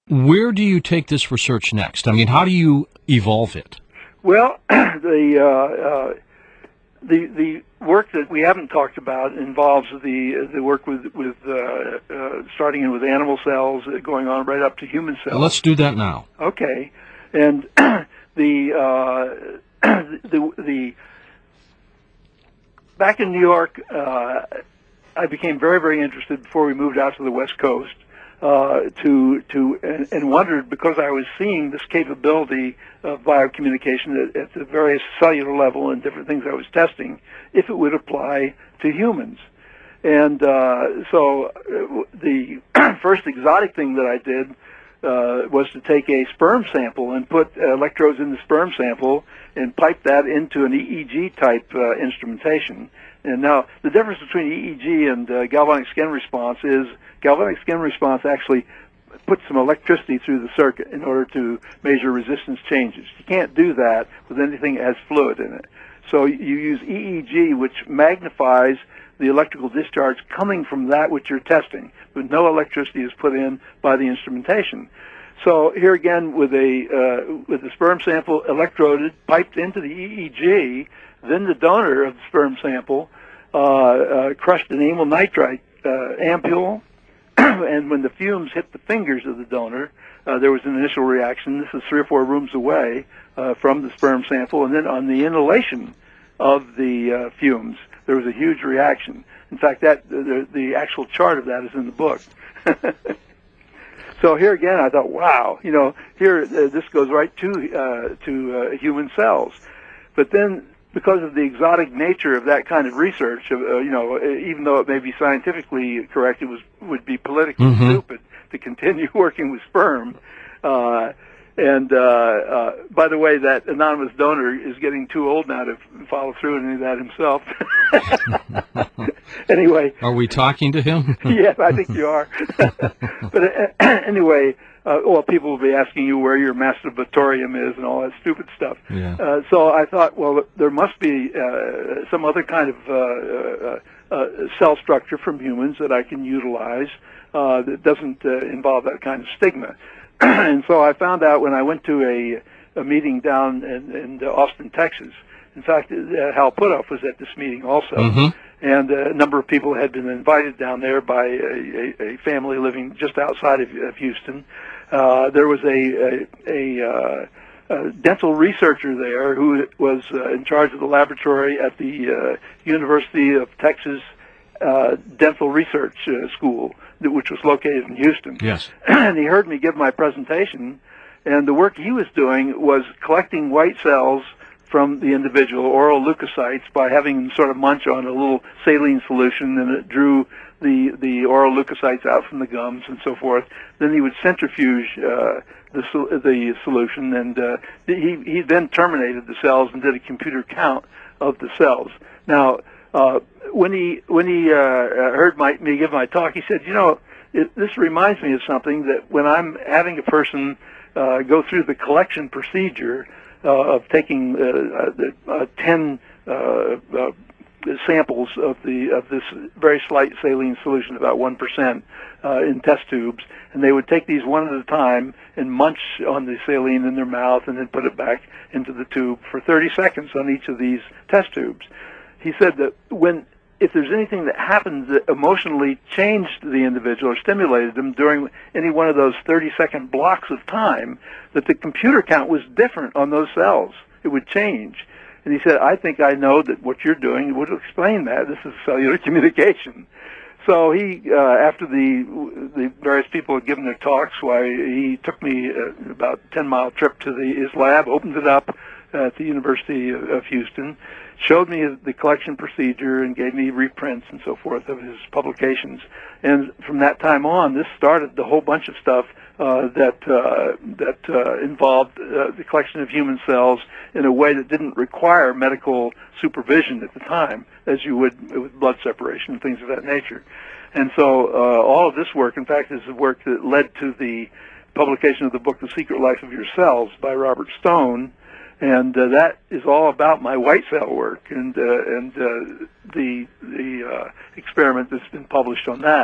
Where do you take this research next? I mean, how do you evolve it? Well, the work that we haven't talked about involves the work with starting in with animal cells, going on right up to human cells. Well, let's do that now. Okay, and the back in New York, I became very, very interested before we moved out to the West Coast. And wondered, because I was seeing this capability of biocommunication at the various cellular level and different things I was testing, if it would apply to humans. And so the first exotic thing that I did was to take a sperm sample and put electrodes in the sperm sample and pipe that into an EEG type instrumentation. And now the difference between EEG and galvanic skin response is galvanic skin response actually puts some electricity through the circuit in order to measure resistance changes. You can't do that with anything that has fluid in it. So you use EEG, which magnifies the electrical discharge coming from that which you're testing, but no electricity is put in by the instrumentation. So here again, with the sperm sample electroded, piped into the EEG, then the donor of the sperm sample crushed an amyl nitrite ampule, and when the fumes hit the fingers of the donor, there was an initial reaction. This is 3 or 4 rooms away from the sperm sample, and then on the inhalation of the fumes, there was a huge reaction. In fact, the actual chart of that is in the book. So here again, I thought, wow, here this goes right to human cells. But then, because of the exotic nature of that kind of research, even though it may be scientifically correct, it would be politically stupid to continue working with sperm. By the way, that anonymous donor is getting too old now to follow through on any of that himself. Anyway. Are we talking to him? Yes, I think you are. But anyway, people will be asking you where your masturbatorium is and all that stupid stuff. Yeah. So I thought, well, there must be some other kind of cell structure from humans that I can utilize that doesn't involve that kind of stigma. And so I found out when I went to a meeting down in Austin, Texas. In fact, Hal Puthoff was at this meeting also. And a number of people had been invited down there by a family living just outside of Houston. There was a dental researcher there who was in charge of the laboratory at the University of Texas Dental Research School, which was located in Houston. Yes. And he heard me give my presentation, and the work he was doing was collecting white cells from the individual, oral leukocytes, by having them sort of munch on a little saline solution, and it drew the oral leukocytes out from the gums and so forth. Then he would centrifuge the solution, and he then terminated the cells and did a computer count of the cells. Now, when he heard me give my talk, he said, this reminds me of something that when I'm having a person go through the collection procedure of taking 10 samples of this very slight saline solution, about 1%, in test tubes, and they would take these one at a time and munch on the saline in their mouth and then put it back into the tube for 30 seconds on each of these test tubes. He said that if there's anything that happens that emotionally changed the individual or stimulated them during any one of those 30-second blocks of time, that the computer count was different on those cells. It would change. And he said, I think I know that what you're doing would explain that. This is cellular communication. So he, after the various people had given their talks, he took me about a 10-mile trip to his lab, opened it up at the University of Houston, showed me the collection procedure, and gave me reprints and so forth of his publications. And from that time on, this started the whole bunch of stuff that involved the collection of human cells in a way that didn't require medical supervision at the time, as you would with blood separation and things of that nature. And so all of this work, in fact, is the work that led to the publication of the book, The Secret Life of Your Cells, by Robert Stone. And that is all about my white cell work and the experiment that's been published on that.